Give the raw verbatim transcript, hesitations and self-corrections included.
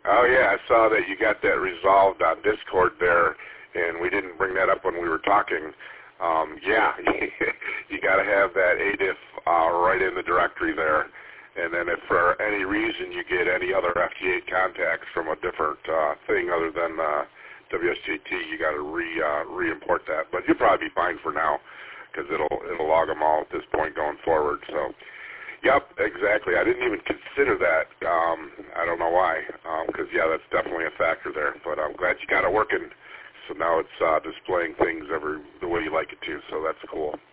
Oh, yeah, I saw that you got that resolved on Discord there, and we didn't bring that up when we were talking. Um, yeah, you got to have that A D I F uh, right in the directory there. And then if for any reason you get any other F T eight contacts from a different uh, thing other than uh, W S J T, you got to re uh, re-import that. But you'll probably be fine for now because it'll it'll log them all at this point going forward. So, yep, exactly. I didn't even consider that. Um, I don't know why, because um, yeah, that's definitely a factor there. But I'm glad you got it working. So now it's uh, displaying things every the way you like it to. So that's cool.